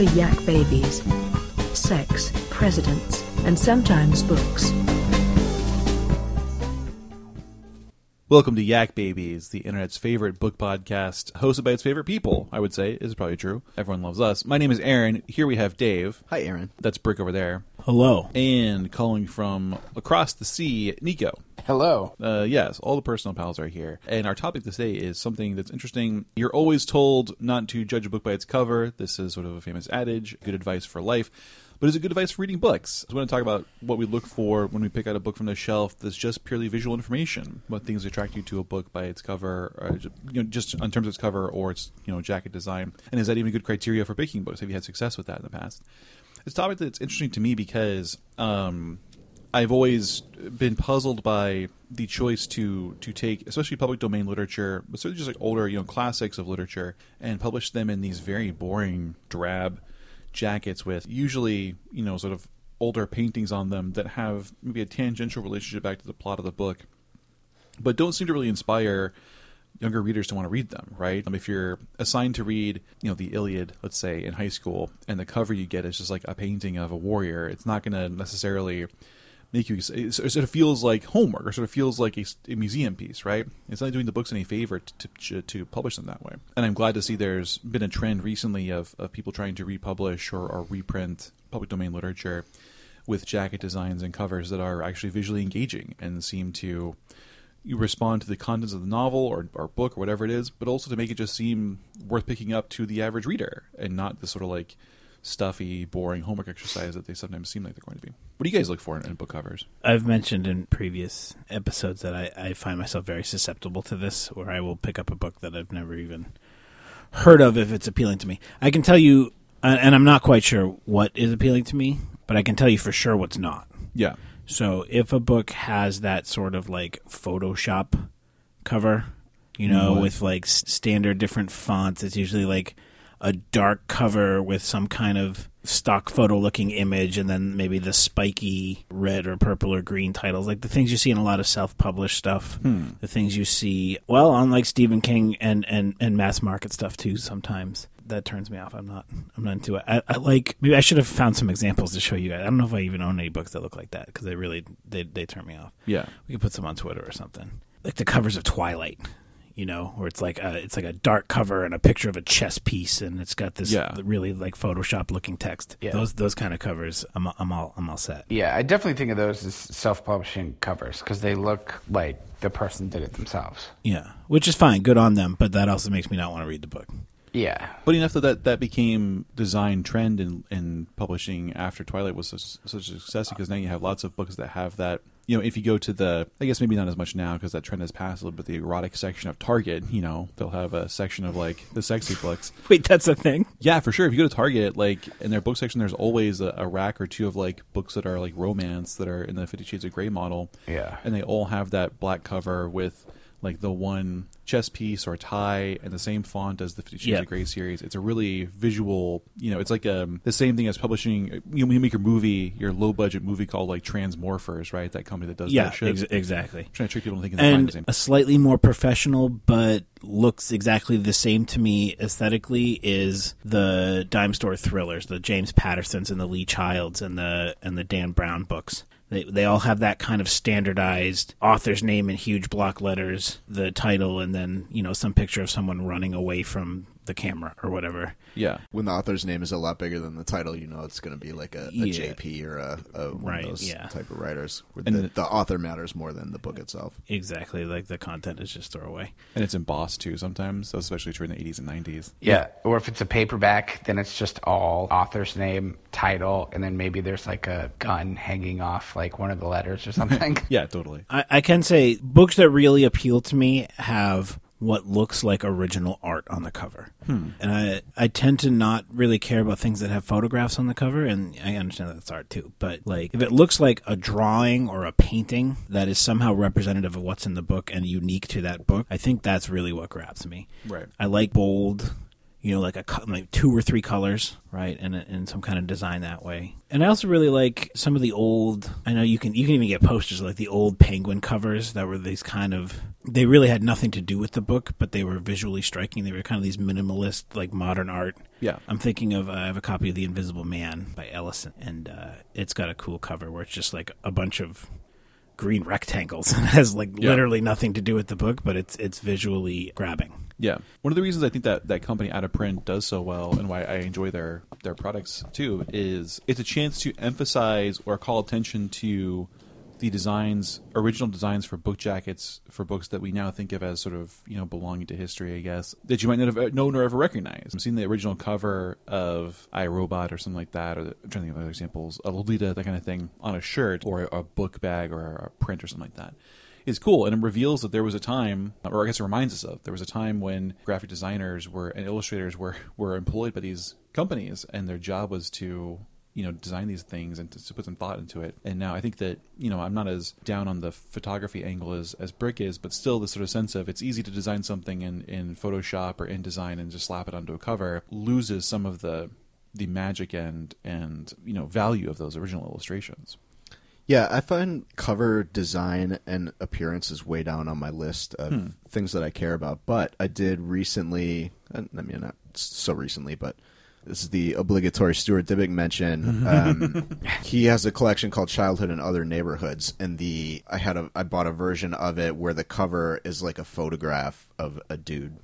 The Yak Babies. Sex, presidents, and sometimes books. Welcome to Yak Babies, the internet's favorite book podcast, hosted by its favorite people, I would say. Is probably true. Everyone loves us. My name is Aaron. Here we have Dave. Hi, Aaron. That's Brick over there. Hello. And calling from across the sea, Nico. Hello. Yes, all the personal pals are here. And our topic today is something that's interesting. You're always told not to judge a book by its cover. This is sort of a famous adage, good advice for life. But is it good advice for reading books? So we want to talk about what we look for when we pick out a book from the shelf that's just purely visual information. What things attract you to a book by its cover, or just in terms of its cover or its jacket design. And is that even a good criteria for picking books? Have you had success with that in the past? It's a topic that's interesting to me because I've always been puzzled by the choice to take, especially public domain literature, but certainly just like older classics of literature, and publish them in these very boring, drab jackets with usually sort of older paintings on them that have maybe a tangential relationship back to the plot of the book, but don't seem to really inspire younger readers to want to read them, right? If you're assigned to read the Iliad, let's say, in high school, and the cover you get is just like a painting of a warrior, it's not going to necessarily make you, it sort of feels like homework, or sort of feels like a museum piece, right? It's not doing the books any favor to publish them that way. And I'm glad to see there's been a trend recently of people trying to republish or reprint public domain literature with jacket designs and covers that are actually visually engaging and seem to respond to the contents of the novel or book or whatever it is, but also to make it just seem worth picking up to the average reader and not the sort of like stuffy, boring homework exercise that they sometimes seem like they're going to be. What do you guys look for in book covers? I've mentioned in previous episodes that I find myself very susceptible to this, where I will pick up a book that I've never even heard of if it's appealing to me. I can tell you, and I'm not quite sure what is appealing to me, but I can tell you for sure what's not. Yeah. So if a book has that sort of like Photoshop cover, with like standard different fonts, it's usually like a dark cover with some kind of stock photo looking image, and then maybe the spiky red or purple or green titles, like the things you see in a lot of self-published stuff, the things you see, on like Stephen King and mass market stuff too sometimes. That turns me off. I'm not into it. I like, maybe I should have found some examples to show you guys. I don't know if I even own any books that look like that, because they turn me off. Yeah. We could put some on Twitter or something. Like the covers of Twilight. Where it's like a dark cover and a picture of a chess piece, and it's got this really like Photoshop looking text. Yeah. Those kind of covers, I'm all set. Yeah, I definitely think of those as self-publishing covers because they look like the person did it themselves. Yeah, which is fine, good on them, but that also makes me not want to read the book. Yeah. But enough that became design trend in publishing after Twilight was such a success, because now you have lots of books that have that. If you go to the, I guess maybe not as much now because that trend has passed a little bit, the erotic section of Target, they'll have a section of like the sexy books. Wait, that's a thing? Yeah, for sure. If you go to Target, like in their book section, there's always a rack or two of like books that are like romance that are in the 50 Shades of Grey model. Yeah. And they all have that black cover with like the one chess piece or tie and the same font as the 50 Shades of Grey series. It's a really visual, it's like the same thing as publishing. You make your movie, your low budget movie called like Transmorphers, right? That company that does that shit. Exactly. I'm trying to trick people into thinking they're the same. A slightly more professional but looks exactly the same to me aesthetically is the dime store thrillers, the James Pattersons and the Lee Childs and the Dan Brown books. They all have that kind of standardized author's name in huge block letters, the title, and then, some picture of someone running away from the camera or whatever. Yeah. When the author's name is a lot bigger than the title, it's going to be like a JP or one of those type of writers. Where the author matters more than the book itself. Exactly. Like the content is just throwaway. And it's embossed too sometimes, especially true in the 80s and 90s. Yeah. Or if it's a paperback, then it's just all author's name, title, and then maybe there's like a gun hanging off like one of the letters or something. Yeah, totally. I can say books that really appeal to me have what looks like original art on the cover. And I tend to not really care about things that have photographs on the cover, and I understand that's art too, but like if it looks like a drawing or a painting that is somehow representative of what's in the book and unique to that book, I think that's really what grabs me. Right. I like bold, like like 2 or 3 colors, right, and some kind of design that way. And I also really like some of the old. I know you can even get posters like the old Penguin covers that were these kind of. They really had nothing to do with the book, but they were visually striking. They were kind of these minimalist, like modern art. Yeah, I'm thinking of I have a copy of The Invisible Man by Ellison, and it's got a cool cover where it's just like a bunch of green rectangles and it has literally nothing to do with the book, but it's visually grabbing. Yeah. One of the reasons I think that company Out of Print does so well and why I enjoy their products too is it's a chance to emphasize or call attention to the original designs for book jackets for books that we now think of as sort of, belonging to history, I guess, that you might not have known or ever recognized. I've seen the original cover of I, Robot or something like that, or I'm trying to think of other examples, a Lolita, that kind of thing, on a shirt or a book bag or a print or something like that. It's cool, and it reveals that there was a time, or I guess it reminds us of, there was a time when graphic designers and illustrators were employed by these companies, and their job was to design these things and to put some thought into it. And now I think that, I'm not as down on the photography angle as Brick is, but still the sort of sense of it's easy to design something in Photoshop or InDesign and just slap it onto a cover loses some of the magic and value of those original illustrations. Yeah, I find cover design and appearance is way down on my list of things that I care about. But I did recently, not so recently, but this is the obligatory Stuart Dybek mention. He has a collection called Childhood in Other Neighborhoods, and I bought a version of it where the cover is like a photograph of a dude,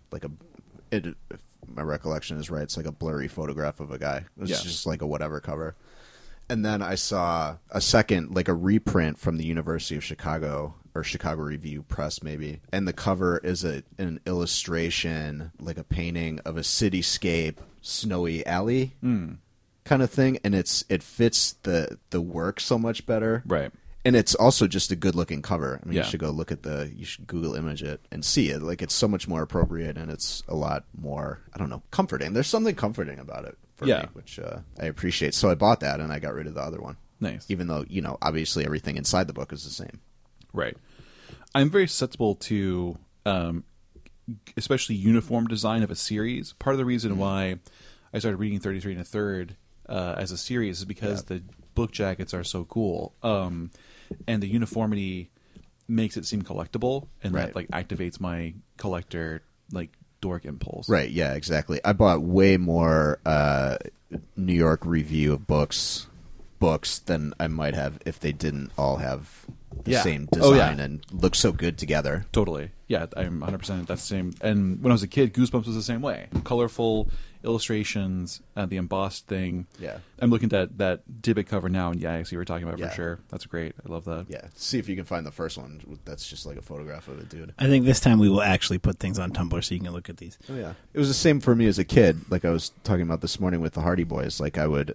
if my recollection is right, it's like a blurry photograph of a guy. It's just like a whatever cover. And then I saw a second, like a reprint from the University of Chicago, or Chicago Review Press maybe, and the cover is an illustration, like a painting of a cityscape, snowy alley kind of thing, and it fits the work so much better. Right. And it's also just a good-looking cover. I mean, you should go look at you should Google image it and see it. Like, it's so much more appropriate, and it's a lot more, I don't know, comforting. There's something comforting about it for me, which I appreciate. So I bought that, and I got rid of the other one. Nice. Even though, obviously everything inside the book is the same. Right. I'm very susceptible to especially uniform design of a series. Part of the reason why I started reading 33 1/3 as a series is because the book jackets are so cool. And the uniformity makes it seem collectible, and that activates my collector dork impulse. Right, yeah, exactly. I bought way more New York Review of books than I might have if they didn't all have the same design and look so good together. Totally. Yeah, I'm 100% that's the same. And when I was a kid, Goosebumps was the same way. Colorful illustrations, the embossed thing. Yeah. I'm looking at that Dybbuk cover now, and I see what you're talking about for sure. That's great. I love that. Yeah. See if you can find the first one. That's just like a photograph of a dude. I think this time we will actually put things on Tumblr so you can look at these. Oh, yeah. It was the same for me as a kid. Like I was talking about this morning with the Hardy Boys. Like I would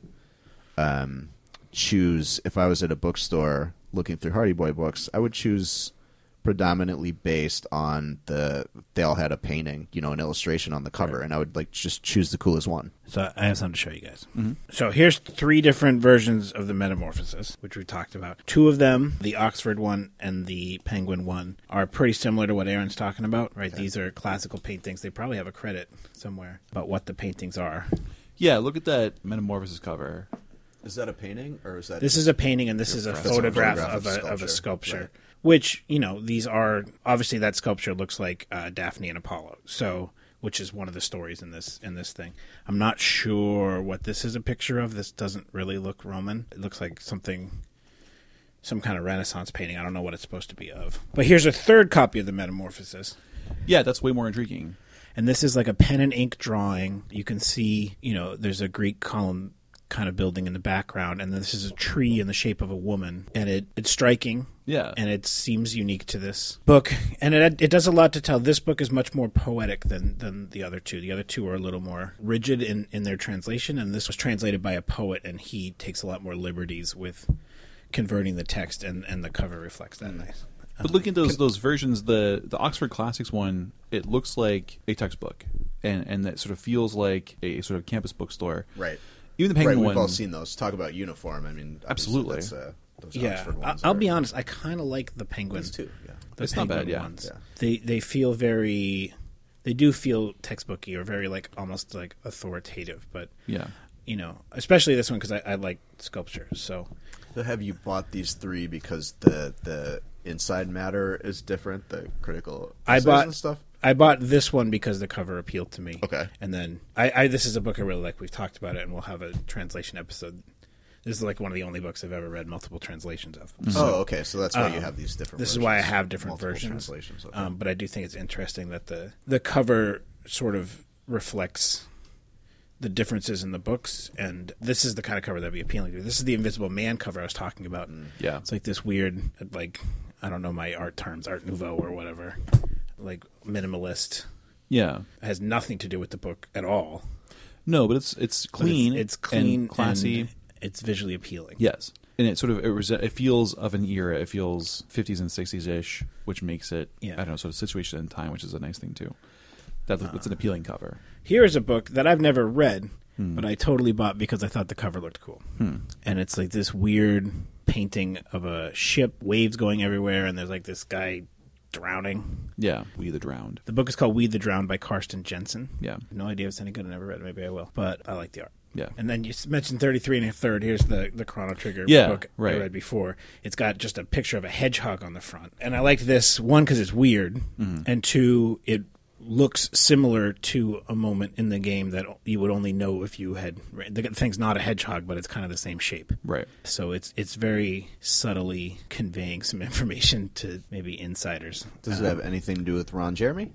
choose, if I was at a bookstore looking through Hardy Boy books, I would choose predominantly based on they all had a painting, an illustration on the cover, and I would just choose the coolest one. So I have something to show you guys. Mm-hmm. So here's 3 different versions of the Metamorphosis, which we talked about. 2 of them, the Oxford one and the Penguin one, are pretty similar to what Aaron's talking about, right? Okay. These are classical paintings. They probably have a credit somewhere about what the paintings are. Yeah, look at that Metamorphosis cover. Is that a painting, or is that? This is a painting, and this is a photograph of a sculpture. Right. Which, these are obviously that sculpture looks like Daphne and Apollo. So, which is one of the stories in this thing. I'm not sure what this is a picture of. This doesn't really look Roman. It looks like some kind of Renaissance painting. I don't know what it's supposed to be of. But here's a 3rd copy of the Metamorphosis. Yeah, that's way more intriguing. And this is like a pen and ink drawing. You can see, there's a Greek column kind of building in the background, and this is a tree in the shape of a woman, and it's striking. Yeah, and it seems unique to this book, and it does a lot to tell. This book is much more poetic than the other 2. The other 2 are a little more rigid in their translation, and this was translated by a poet, and he takes a lot more liberties with converting the text, and the cover reflects that nice. But looking at those versions, the Oxford Classics one, it looks like a textbook, and that sort of feels like a sort of campus bookstore. Right. Even the Penguin one. We've all seen those. Talk about uniform. I mean, absolutely. Those Oxford ones I'll be honest. I kind of like the Penguin. Those too. Yeah. It's not bad. Yeah. They feel very. they do feel textbooky or very like almost like authoritative. But Yeah. Especially this one because I like sculptures. So Have you bought these 3 because the inside matter is different, the critical essays and stuff? I bought this one because the cover appealed to me. Okay. And then this is a book I really like. We've talked about it, and we'll have a translation episode. This is like one of the only books I've ever read multiple translations of. Oh, okay. So that's why you have these different This versions. is why I have different Multiple versions. translations. Okay. But I do think it's interesting that the cover sort of reflects the differences in the books, and this is the kind of cover that'd be appealing to me. This is the Invisible Man cover I was talking about. Yeah. It's like this weird, like, I don't know my art terms, Art Nouveau or whatever, like minimalist. Yeah. It has nothing to do with the book at all. No, but it's clean. It's clean, and classy. and it's visually appealing. Yes. And it sort of it feels of an era. It feels 50s and 60s ish, which makes it I don't know, sort of situation in time, which is a nice thing too. That's an appealing cover. Here is a book that I've never read, but I totally bought because I thought the cover looked cool. And it's like this weird painting of a ship, waves going everywhere, and there's like this guy drowning. Yeah, We the Drowned. The book is called We the Drowned by Karsten Jensen. Yeah. No idea if it's any good. I never read it. Maybe I will. But I like the art. Yeah. And then you mentioned 33 1/3. Here's the Chrono Trigger book I read before. It's got just a picture of a hedgehog on the front. And I liked this, one, because it's weird, and two, it looks similar to a moment in the game that you would only know if you had read. The thing's not a hedgehog, but it's kind of the same shape. Right. So it's very subtly conveying some information to maybe insiders. Does it have anything to do with Ron Jeremy?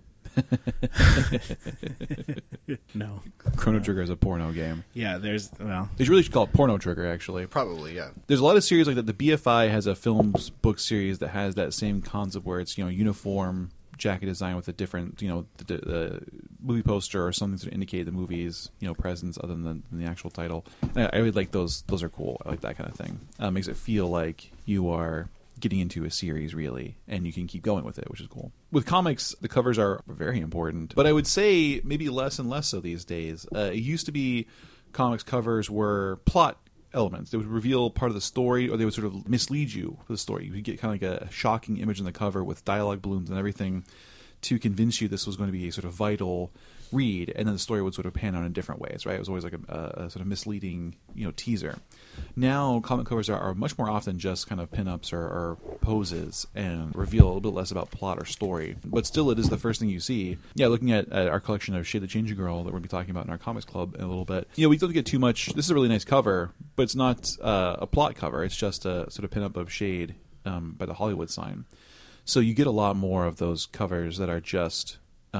No. Chrono Trigger is a porno game. Yeah, they really should call it Porno Trigger, actually. Probably, yeah. There's a lot of series like that. The BFI has a films book series that has that same concept where it's uniform jacket design with a different the movie poster or something to indicate the movie's presence other than the actual title. And I really like those. Those are cool. I like that kind of thing. Makes it feel like you are getting into a series really, and you can keep going with it, which is cool. With comics, the covers are very important, but I would say maybe less and less so these days. It used to be comics covers were plot elements. They would reveal part of the story, or they would sort of mislead you with the story. You would get kind of like a shocking image on the cover with dialogue balloons and everything to convince you this was going to be a sort of vital read, and then the story would sort of pan out in different ways, right? It was always like a sort of misleading, teaser. Now, comic covers are much more often just kind of pinups or poses and reveal a little bit less about plot or story. But still, it is the first thing you see. Yeah, looking at our collection of Shade the Changing Girl that we're going to be talking about in our comics club in a little bit. We don't get too much. This is a really nice cover, but it's not a plot cover. It's just a sort of pinup of Shade by the Hollywood sign. So you get a lot more of those covers that are just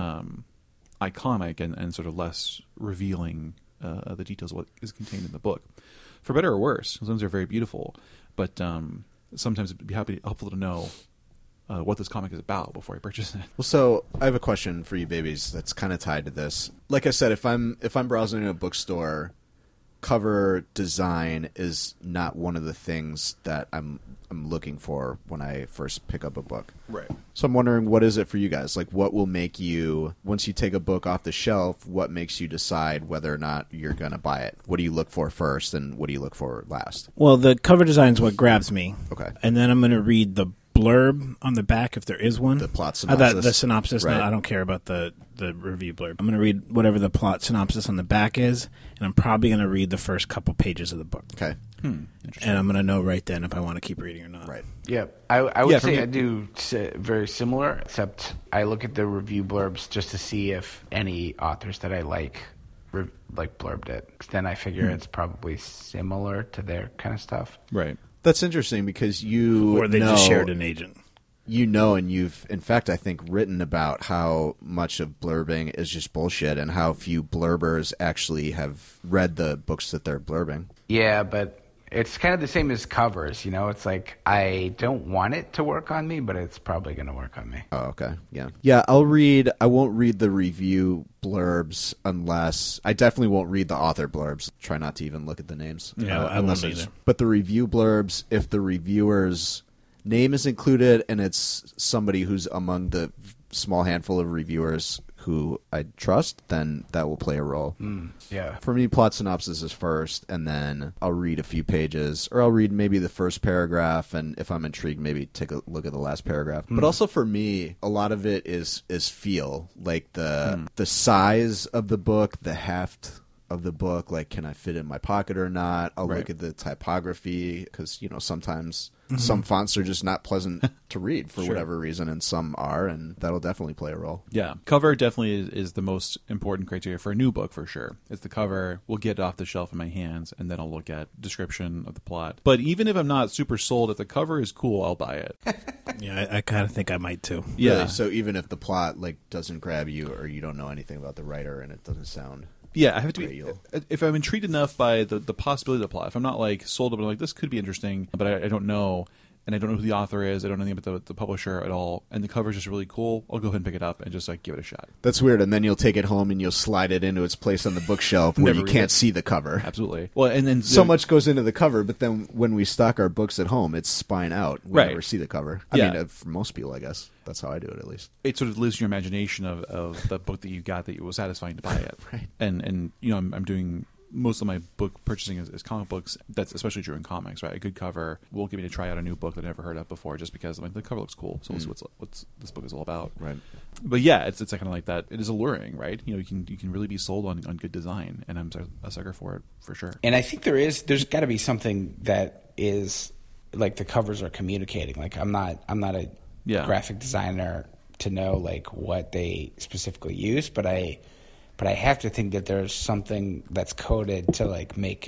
iconic and sort of less revealing the details of what is contained in the book. For better or worse, sometimes they're very beautiful, but sometimes it'd be helpful to know what this comic is about before I purchase it. Well, so I have a question for you, babies. That's kind of tied to this. Like I said, if I'm browsing in a bookstore, cover design is not one of the things that I'm looking for when I first pick up a book. Right. So I'm wondering, what is it for you guys? Like, what will make you, once you take a book off the shelf, what makes you decide whether or not you're going to buy it? What do you look for first, and what do you look for last? Well, the cover design is what grabs me. Okay. And then I'm going to read the blurb on the back if there is one. The plot synopsis. The synopsis. Right. No, I don't care about the review blurb. I'm going to read whatever the plot synopsis on the back is, and I'm probably going to read the first couple pages of the book. Okay. And I'm going to know right then if I want to keep reading or not. Right. Yeah, I would say I do very similar, except I look at the review blurbs just to see if any authors that I like blurbed it. 'Cause then I figure it's probably similar to their kind of stuff. Right. That's interesting because you Or they know, just shared an agent. And you've, in fact, I think, written about how much of blurbing is just bullshit and how few blurbers actually have read the books that they're blurbing. Yeah, but it's kind of the same as covers, It's like I don't want it to work on me, but it's probably going to work on me. Oh, okay. Yeah. Yeah, I won't read the review blurbs unless... I definitely won't read the author blurbs. Try not to even look at the names. Yeah, I won't either. But the review blurbs, if the reviewer's name is included and it's somebody who's among the small handful of reviewers who I trust, then that will play a role. Yeah. For me, plot synopsis is first, and then I'll read a few pages, or I'll read maybe the first paragraph, and if I'm intrigued, maybe take a look at the last paragraph. But also for me, a lot of it is feel, like the size of the book, the heft of the book, like can I fit it in my pocket or not? I'll look at the typography, because sometimes some fonts are just not pleasant to read for whatever reason, and some are, and that'll definitely play a role. Yeah, cover definitely is the most important criteria for a new book, for sure. It's the cover. We'll get it off the shelf in my hands, and then I'll look at description of the plot. But even if I'm not super sold, if the cover is cool, I'll buy it. Yeah, I kind of think I might too. Yeah. Really? So even if the plot doesn't grab you, or you don't know anything about the writer and it doesn't sound... Yeah, I have to be. If I'm intrigued enough by the possibility of the plot, if I'm not sold, but I'm like, this could be interesting, but I don't know, and I don't know who the author is, I don't know anything about the publisher at all, and the cover's just really cool, I'll go ahead and pick it up and just give it a shot. That's weird, and then you'll take it home and you'll slide it into its place on the bookshelf where you can't see the cover. Absolutely. Well, and then so much goes into the cover, but then when we stock our books at home, it's spine out. We never see the cover. I mean, for most people, I guess. That's how I do it, at least. It sort of lives in your imagination of the book that you got that it was satisfying to buy it. Right. And I'm doing most of my book purchasing is comic books. That's especially true in comics, right? A good cover will get me to try out a new book that I never heard of before, just because the cover looks cool. So let's see what's this book is all about. Right. But yeah, it's kind of like that. It is alluring, right? You can really be sold on good design, and I'm a sucker for it for sure. And I think there's got to be something that is like the covers are communicating. Like I'm not a graphic designer to know what they specifically use, but I have to think that there's something that's coded to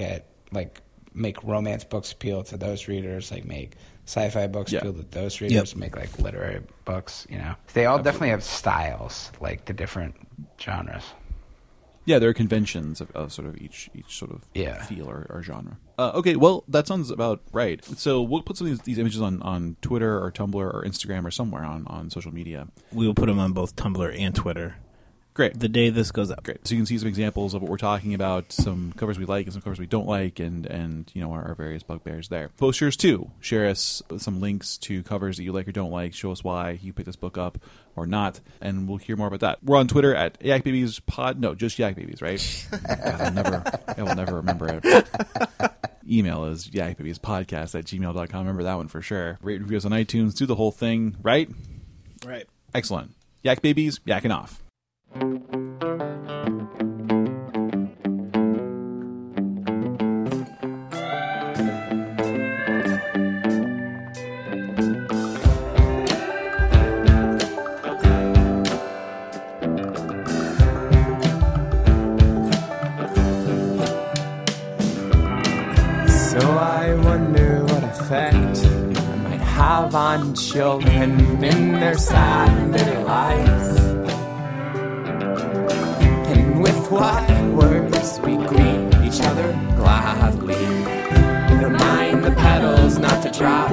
make romance books appeal to those readers, make sci-fi books appeal to those readers, make literary books. They all definitely have styles, the different genres. Yeah, there are conventions of sort of each sort of feel or genre. Okay, well, that sounds about right. So we'll put some of these images on Twitter or Tumblr or Instagram or somewhere on social media. We will put them on both Tumblr and Twitter. Great. The day this goes up. Great. So you can see some examples of what we're talking about, some covers we like and some covers we don't like, and our various bugbears there. Post yours too. Share us some links to covers that you like or don't like. Show us why you picked this book up or not, and we'll hear more about that. We're on Twitter at YakBabiesPod. No, just YakBabies, right? God, I will never remember it. Email is yakbabiespodcast@gmail.com. Remember that one for sure. Rate and review us on iTunes. Do the whole thing, right? Right. Excellent. Yak Babies, yakking off. So I wonder what effect I might have on children in their sad and bitter lives. And with what words we greet each other gladly. Remind the petals not to drop.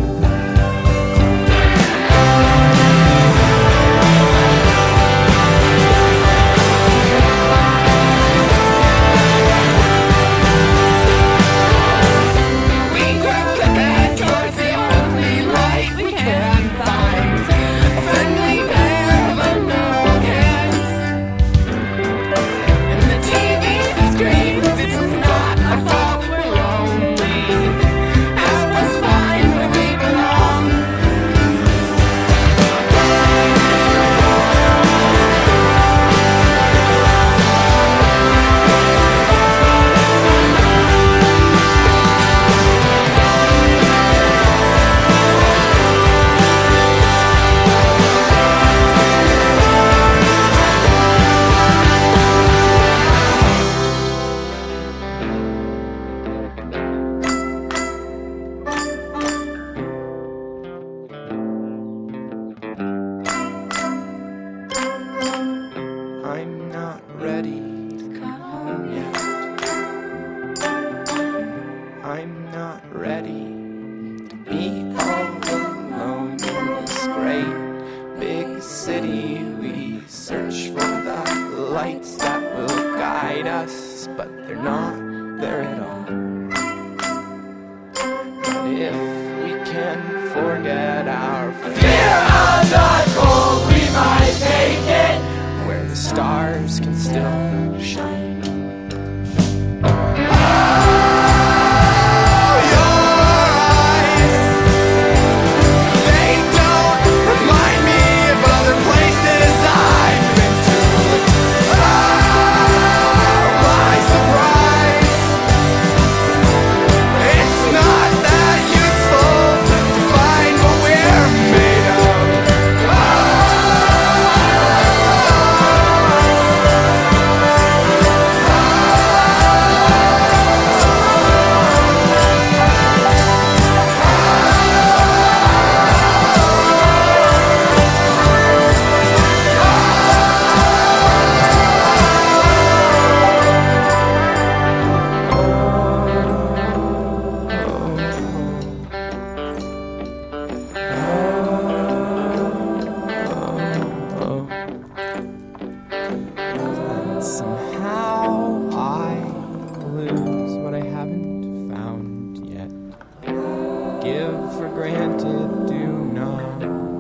I'm not ready to come home yet. I'm not ready to be all alone in this great big city. We search for the lights that will guide us, but they're not there at all. But if we can forget our fear of the cold, we might take it. Where the stars can still shine. Give for granted, do not